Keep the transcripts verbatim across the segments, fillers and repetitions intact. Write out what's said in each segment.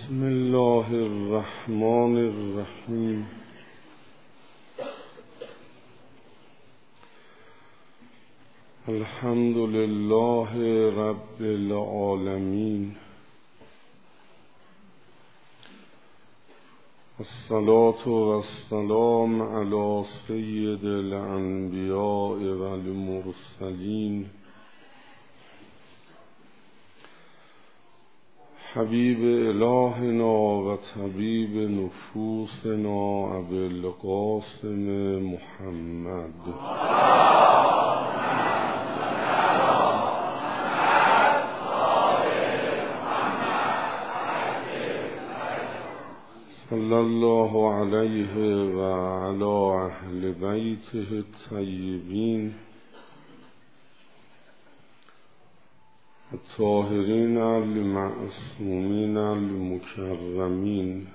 بسم الله الرحمن الرحیم. الحمد لله رب العالمین، الصلاة والسلام علی سید الانبیاء والمرسلین، حبیب الهنا و طبیب نفوسنا ابی القاسم محمد صلی الله علیه و علی اهل بیته الطیبین الطاهرین المعصومین المکرمین.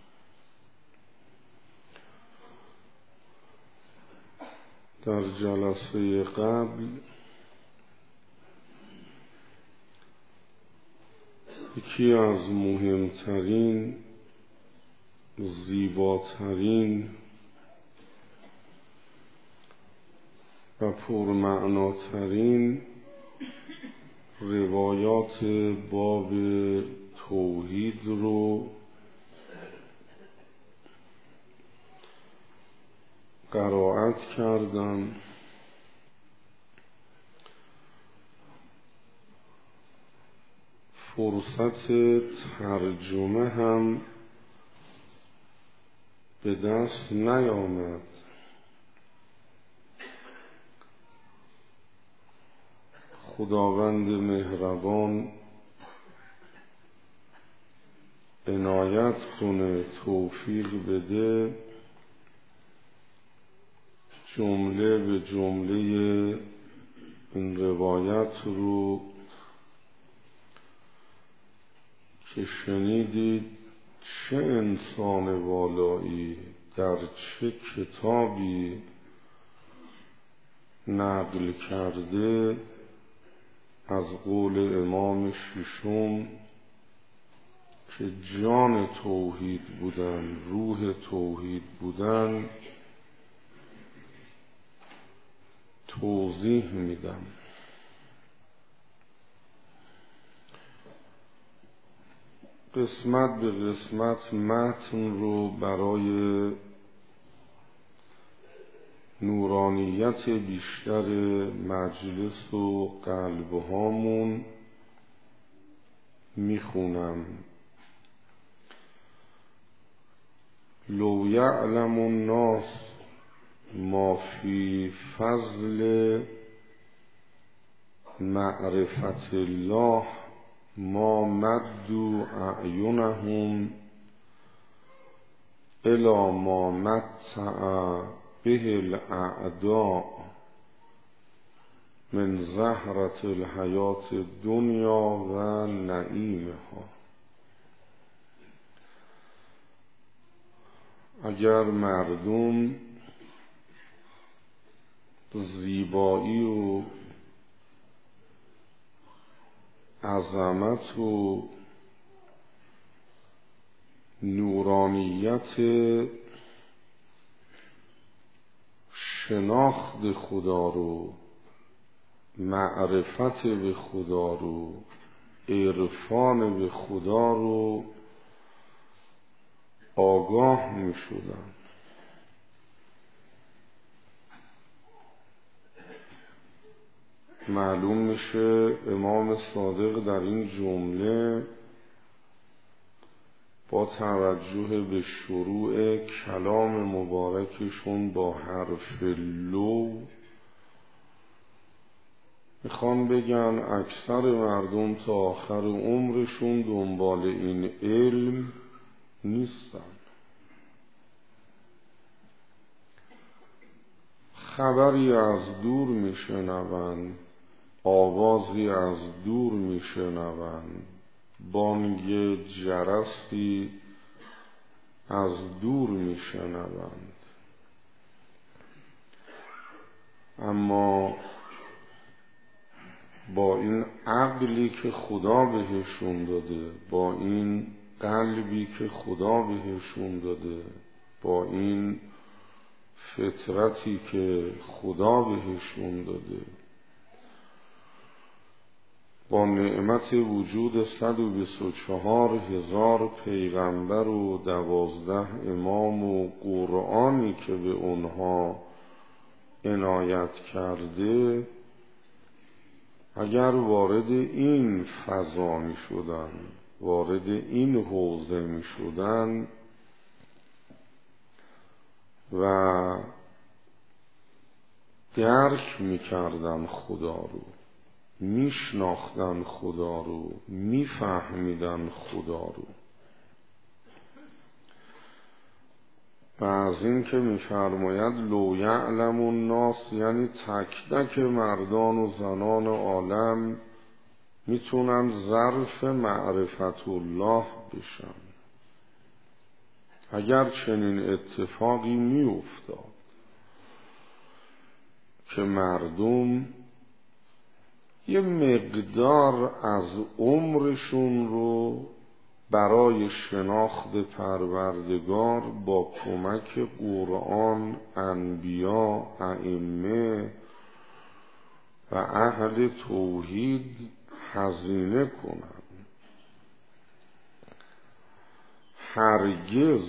در جلسه قبل یکی از مهمترین، زیباترین و پرمعناترین روایات باب توحید رو قرائت کردم. فرصت ترجمه هم به دست نیامد. خداوند مهربان عنایت کنه، توفیق بده، جمله به جمله این روایت رو که شنیدید چه انسان والایی در چه کتابی نقل کرده از قول امام ششم که جان توحید بودن، روح توحید بودن، توضیح میدم. قسمت به قسمت متن رو برای نورانیت بیشتر مجلس و قلبهامون میخونم. لو یعلم الناس ما فی فضل معرفت الله ما مدوا اعینهم الی ما متع به الاعداء من زهرة الحیات الدنیا و نعیمها. اگر مردم زیبایی و عظمت و نورانیت شناخت خدا رو، معرفت به خدا رو، عرفان به خدا رو آگاه می شدن، معلوم میشه امام صادق در این جمله با توجه به شروع کلام مبارکشون با حرف لو میخوان بگن اکثر مردم تا آخر عمرشون دنبال این علم نیستن. خبری از دور میشنوند، آوازی از دور میشنوند، بانگ جرسی از دور میشنوند، اما با این عقلی که خدا بهشون داده، با این قلبی که خدا بهشون داده، با این فطرتی که خدا بهشون داده، با نعمت وجود صد و بیست و چهار هزار پیغمبر و دوازده امام و قرآنی که به اونها عنایت کرده، اگر وارد این فضا می شدن، وارد این حوزه می شدن و درک می کردن خدا رو، می شناختن خدا رو، می فهمیدن خدا رو. و از این که می فرماید لو یعلم الناس، یعنی تک تک مردان و زنان عالم میتونن ظرف معرفت الله بشن. اگر چنین اتفاقی میافتاد که مردم یه مقدار از عمرشون رو برای شناخت پروردگار با کمک قرآن، انبیا، ائمه و اهل توحید هزینه کنن، هرگز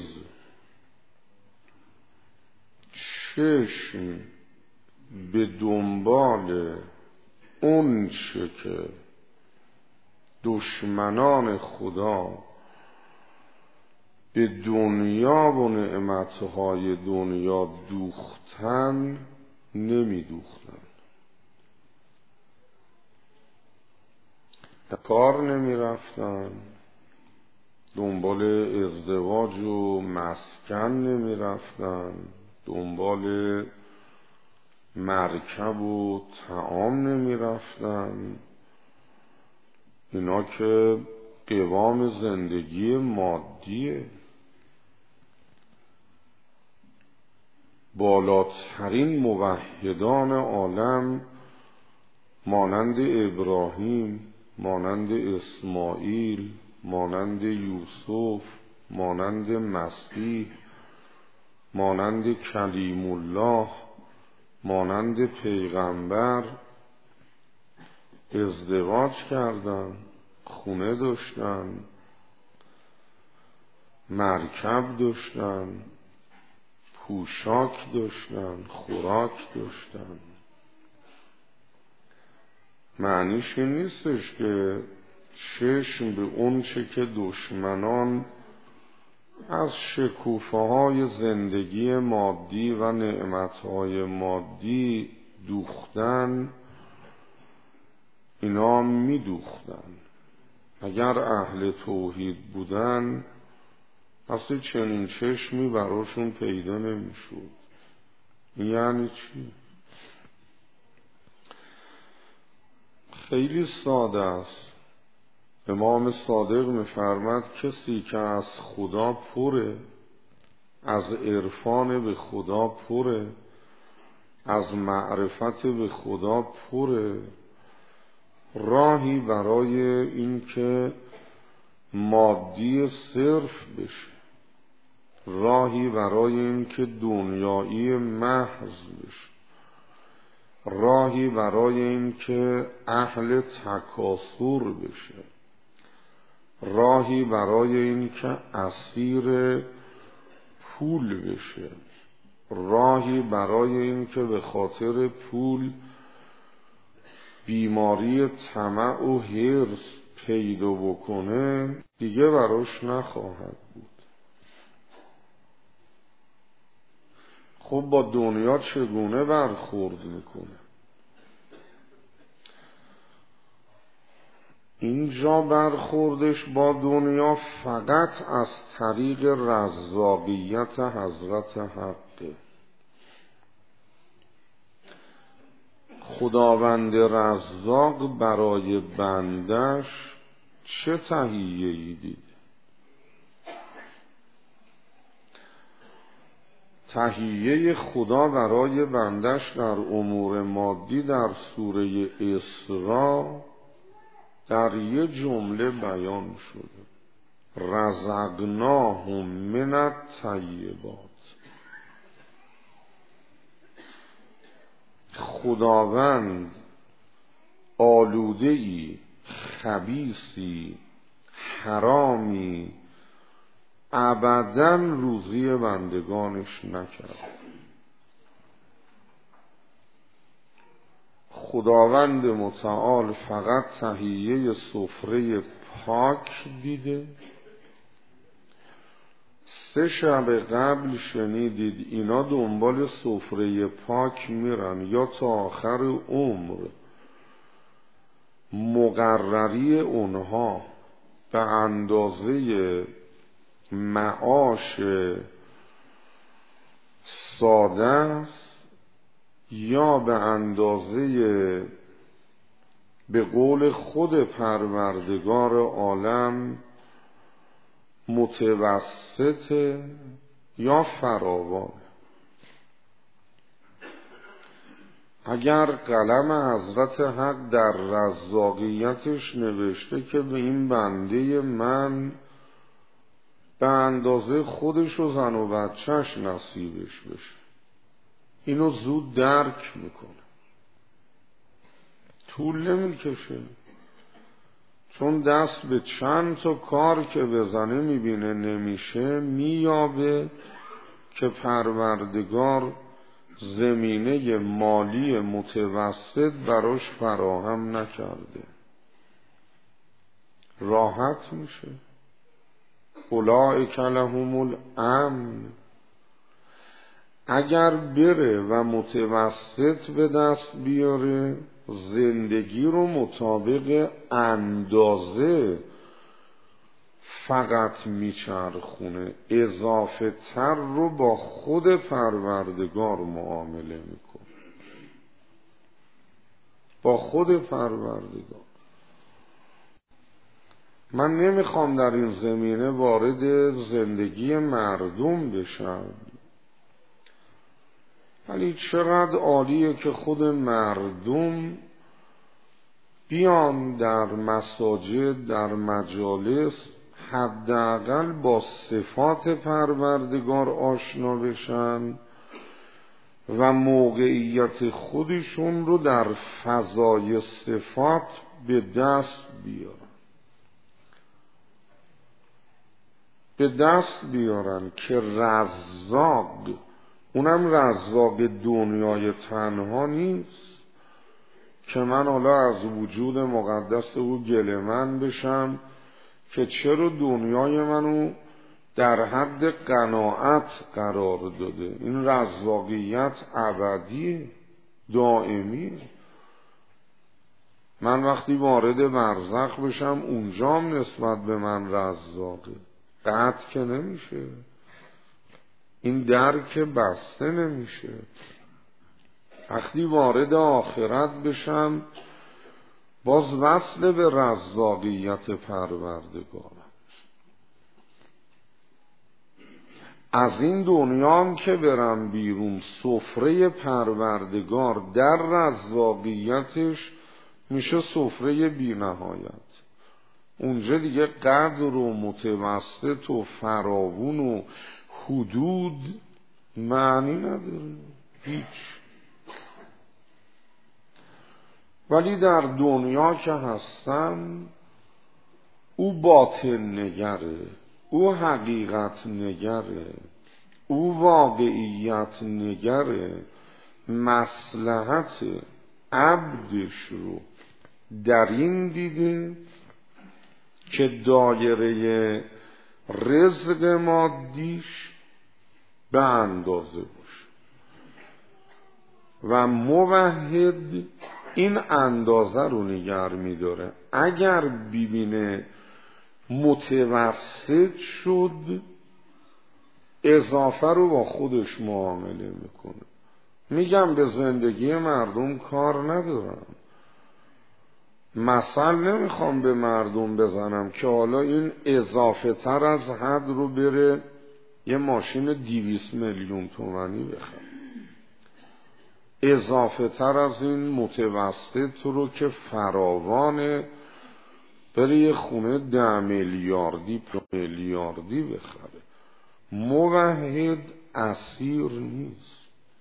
چشم به دنبال اون چه که دشمنان خدا به دنیا و نعمتهای دنیا دوختن نمی دوختن. کار نمی رفتن، دنبال ازدواج و مسکن نمی رفتن، دنبال مرکب و طعام نمی رفتن. اینا که قوام زندگی مادیه، بالاترین موحدان عالم مانند ابراهیم، مانند اسماعیل، مانند یوسف، مانند مسیح، مانند کلیم الله، مانند پیغمبر ازدواج کردن، خونه داشتن، مرکب داشتن، پوشاک داشتن، خوراک داشتن. معنیش این نیستش که چشم به اون چه که دشمنان از شکوفه های زندگی مادی و نعمتهای مادی دوختن، اینا می دوختن. اگر اهل توحید بودن اصلا چنین چشمی براشون پیدا نمی شود. یعنی چی؟ خیلی ساده است. امام صادق می‌فرماد کسی که از خدا پره، از عرفان به خدا پره، از معرفت به خدا پره، راهی برای این که مادی صرف بشه، راهی برای این که دنیایی محض بشه، راهی برای این که اهل تکاثر بشه، راهی برای این که اسیر پول بشه، راهی برای این که به خاطر پول بیماری طمع و حرص پیدا بکنه، دیگه براش نخواهد بود. خب با دنیا چگونه برخورد میکنه؟ اینجا برخوردش با دنیا فقط از طریق رزاقیت حضرت حقه. خداوند رزاق برای بندش چه تهیه‌ای دیده؟ تهیه خدا برای بندش در امور مادی در سوره اسراء در یه جمله بیان شده. رزقناهم من الطیبات. خداوند آلوده‌ای، خبیثی، حرامی ابداً روزی بندگانش نکرد. خداوند متعال فقط تهیه سفره پاک دیده. سه شب قبل شنیدید اینا دنبال سفره پاک میرن یا تا آخر عمر مقرری اونها به اندازه معاش ساده است یا به اندازه به قول خود پروردگار عالم متوسط یا فراوان. اگر قلم حضرت حق در رزاقیتش نوشته که به این بنده من به اندازه خودش و زن و بچهش نصیبش بشه، اینو زود درک میکنه، طول نمیکشه، چون دست به چند تا کار که بزنه میبینه نمیشه، میابه که پروردگار زمینه مالی متوسط براش فراهم نکرده، راحت میشه. اولئک لهم الامن. اگر بره و متوسط به دست بیاره، زندگی رو مطابق اندازه فقط میچرخونه، اضافه تر رو با خود پروردگار معامله میکنه، با خود پروردگار. من نمیخوام در این زمینه وارد زندگی مردم بشم، ولی چقدر عالیه که خود مردم بیان در مساجد، در مجالس، حداقل با صفات پروردگار آشنا بشن و موقعیت خودشون رو در فضای صفات به دست بیارن به دست بیارن که رزاق، اونم رزاق دنیای تنها نیست که من حالا از وجود مقدس او گله‌مند بشم که چرا دنیای منو در حد قناعت قرار داده. این رزاقیت ابدی دائمی. من وقتی وارد برزخ بشم اونجام نسبت به من رزاقه، قطع که نمیشه، این در که بسته نمیشه. وقتی وارد آخرت بشم باز وصل به رزاقیت پروردگارم. از این دنیام که برم بیرون، سفره پروردگار در رزاقیتش میشه سفره بی نهایت. اونجا دیگه قدر و متوسط و فراوون و حدود معنی نداره، هیچ. ولی در دنیا که هستم او باطن نگره، او حقیقت نگره، او واقعیت نگره، مصلحت عبدش رو در این دیده که دایره رزق مادیش به اندازه باشه و موحد این اندازه رو نگر می‌داره. اگر ببینه متوسط شد، اضافه رو با خودش معامله میکنه. میگم به زندگی مردم کار ندارم، مثل نمیخوام به مردم بزنم که حالا این اضافه تر از حد رو بره یه ماشین دیویس میلیون تومانی بخره، اضافه تر از این متوسط رو که فراوان بره یه خونه ده میلیاردی میلیاردی بخره. موحد اسیر نیست.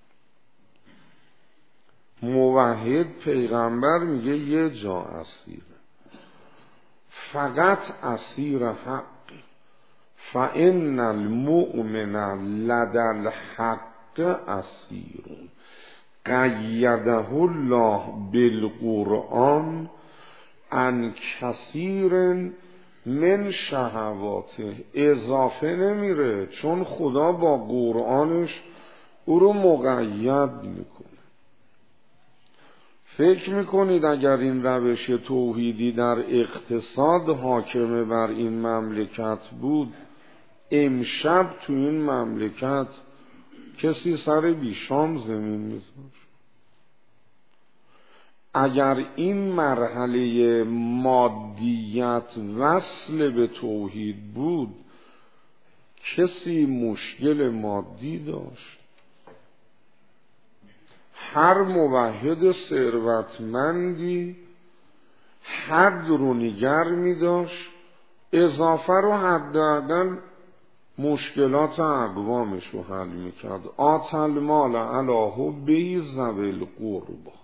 موحد پیغمبر میگه یه جا اسیره، فقط اسیر حقی. فإن المؤمن لدى الحق اسیر قیده الله بالقرآن عن کثیر من شهواته. اضافه نمیره، چون خدا با قرآنش او رو مقید میکنه. فکر میکنید اگر این روش توحیدی در اقتصاد حاکمه بر این مملکت بود، امشب تو این مملکت کسی سر بیشام زمین میذاشت؟ اگر این مرحله مادیت وصل به توحید بود، کسی مشکل مادی داشت؟ هر موحد ثروتمندی حد رو نگر می داشت، اضافه رو حداقل مشکلات اقوامش رو حل می کرد. آتل مال علی حبه ذوی القربی،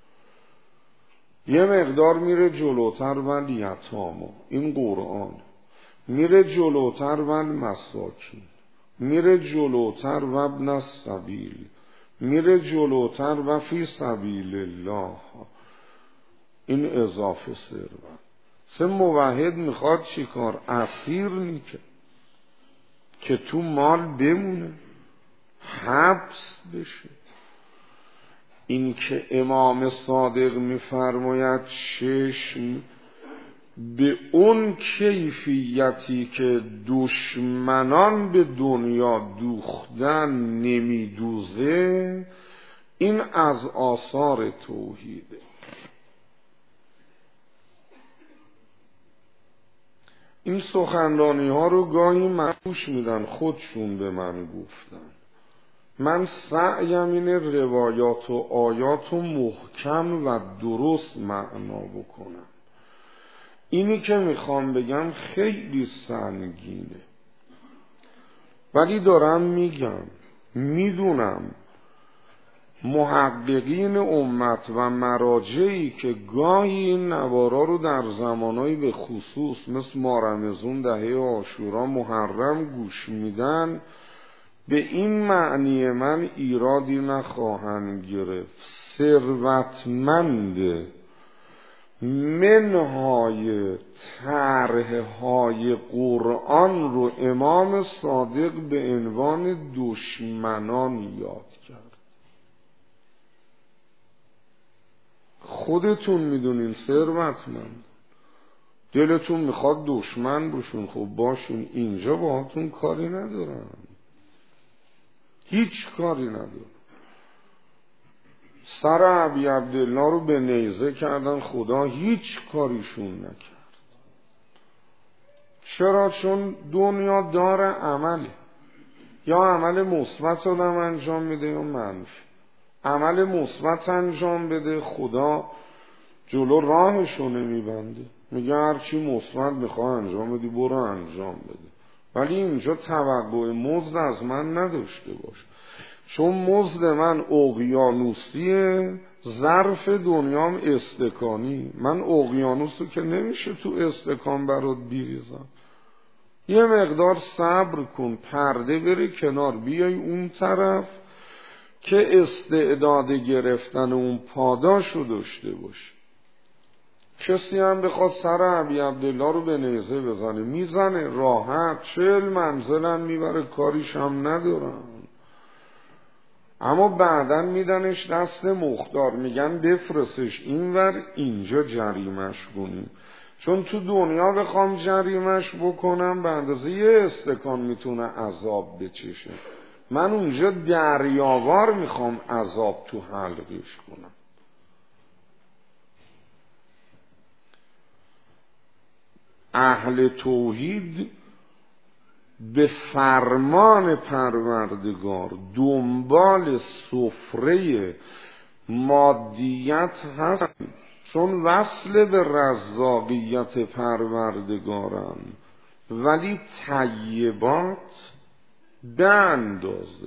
یه مقدار میره جلوتر و یتاما، این قرآن میره جلوتر و مساکین، میره جلوتر و ابن السبیل، میره جلوتر و فی سبیل الله، این اضافه ثروت. سه موحد میخواد چیکار؟ اسیر نیکه که تو مال بمونه، حبس بشه. این که امام صادق میفرماید چشم به اون کیفیتی که دشمنان به دنیا دوختن نمیدوزه، این از آثار توحیده. این سخنرانی ها رو گاهی من گوش میدن، خودشون به من گفتن. من سعیم اینه روایات و آیات و محکم و درست معنا بکنم. اینی که میخوام بگم خیلی سنگینه، ولی دارم میگم. میدونم محققین امت و مراجعی که گاهی این نوارا رو در زمانهای به خصوص مثل مارمزون، دهه عاشورا، محرم گوش میدن، به این معنی من ایرادی نخواهند گرفت. ثروتمند منهای طرحهای قرآن رو امام صادق به عنوان دشمنان یاد کرد. خودتون میدونین ثروتمند، دلتون میخواد دشمن بشون، خب باشون، اینجا باهاتون کاری ندارن، هیچ کاری ندارن. سر ابی عبدالله رو به نیزه کردن، خدا هیچ کاریشون نکرد. چرا؟ چون دنیا دار عمله، یا عمل مثبت آدم انجام میده یا منفی. عمل مثبت انجام بده، خدا جلو راهشو نمیبنده، میگه هر چی مثبت میخواه انجام بدی برو انجام بده. ولی اینجا توقع مزد از من نداشته باش، چون مزد من اقیانوسیه، ظرف دنیام استکانی. من اقیانوسو که نمیشه تو استکان برات بیریزم. یه مقدار صبر کن، پرده بره کنار، بیای اون طرف که استعداد گرفتن اون پاداشو داشته باشه. کسی هم بخواد سر ابی عبدالله رو به نیزه بزنه، میزنه راحت، چهل منزلم میبره، کاریش هم ندارن. اما بعداً میدنش دست مختار، میگن بفرستش اینور، اینجا جریمش کنیم. چون تو دنیا بخوام جریمش بکنم به اندازه یه استکان میتونه عذاب بچشه، من اونجا دریاوار میخوام عذاب تو حلقش کنم. اهل توحید به فرمان پروردگار دنبال سفره مادیت هست، چون وصل به رزاقیت پروردگارن، ولی طیبات به اندازه.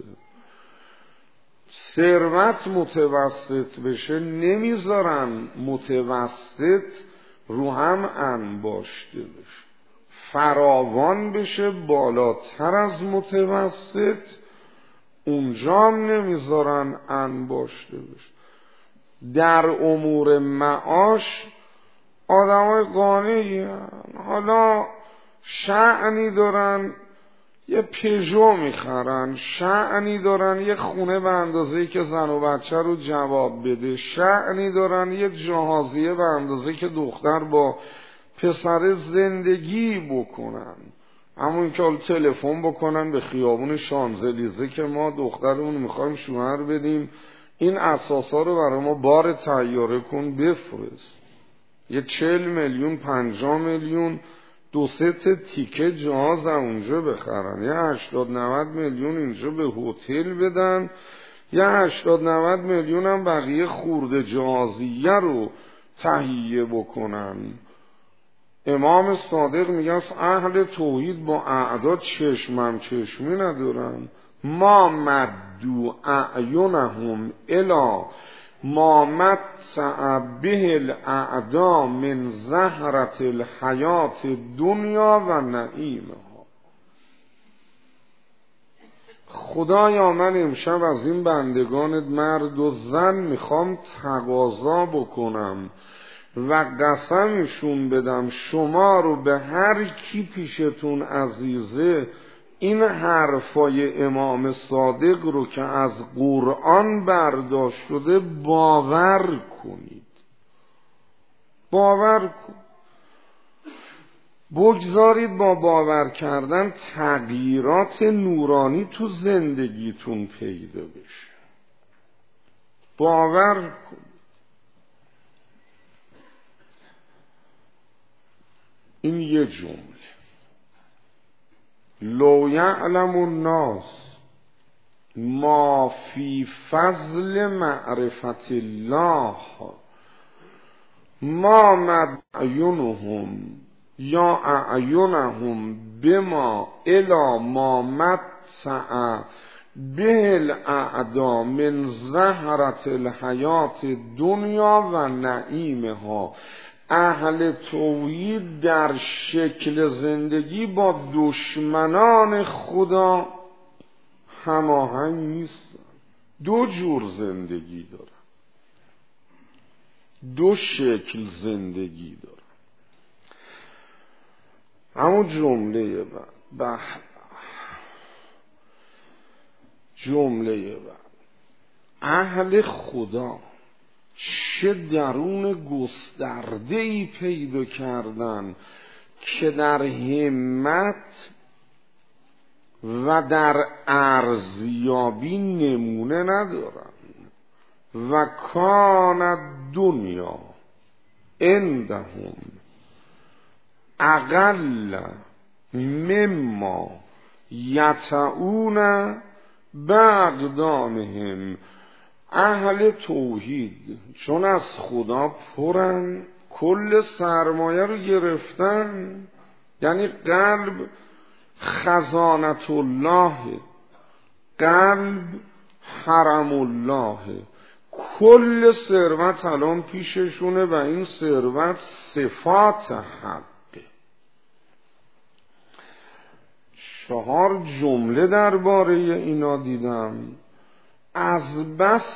ثروت متوسط بشه نمیذارن متوسط رو هم انباشته بشه، فراوان بشه بالاتر از متوسط اونجا هم نمیذارن انباشته بشه. در امور معاش آدمای قانعی هستن، حالا شأنی دارن یه پژو میخرن، شأنی دارن یه خونه به اندازه‌ای که زن و بچه رو جواب بده، شأنی دارن یه جهازیه به اندازه‌ای که دختر با پسر زندگی بکنن، همون که حالا تلفن بکنن به خیابون شانزلیزه که ما دخترمون میخوایم شوهر بدیم، این اساسا رو برای ما بار طیاره کن بفرست. یه چل میلیون پنجاه میلیون دو سه تا تیکه جهاز اونجا بخرن، یه هشتاد نود میلیون اینجا به هتل بدن، یه هشتاد نود میلیون هم بقیه خورده جهازیه رو تهیه بکنن. امام صادق میگه اهل توحید با اعداد چشمم چشمی ندارن. ما مدو اعینهم الی ما متع به الاعدا من زهرة الحیات دنیا و نعیمها. خدایا من امشب از این بندگانت مرد و زن میخوام تقاضا بکنم و قسمشون بدم شما رو به هر کی پیشتون عزیزه این حرفای امام صادق رو که از قرآن برداشت شده باور کنید. باور کنید. بگذارید با باور کردن تغییرات نورانی تو زندگیتون پیدا بشه. باور کنید. این یه جمله. لو یعلم الناس ما فی فضل معرفت الله ما مدعینهم یا اعینهم بما الی ما متع به الاعدا من زهرة الحیات دنیا و نعیمها. اهل توحید در شکل زندگی با دشمنان خدا هماهنگ نیستن. دو جور زندگی دارن، دو شکل زندگی دارن. همون جمله بعد جمله بعد اهل خدا چه درون گسترده‌ای پیدا کردن که در همت و در ارزیابی نمونه ندارن. و کان دنیا عندهم اقل مما یطعون باقدامهم. اهل توحید چون از خدا پرن، کل سرمایه رو گرفتن، یعنی قلب خزانت الله، قلب حرم الله، کل ثروت الان پیششونه و این ثروت صفات حقه. چهار جمله درباره اینا دیدم. از بس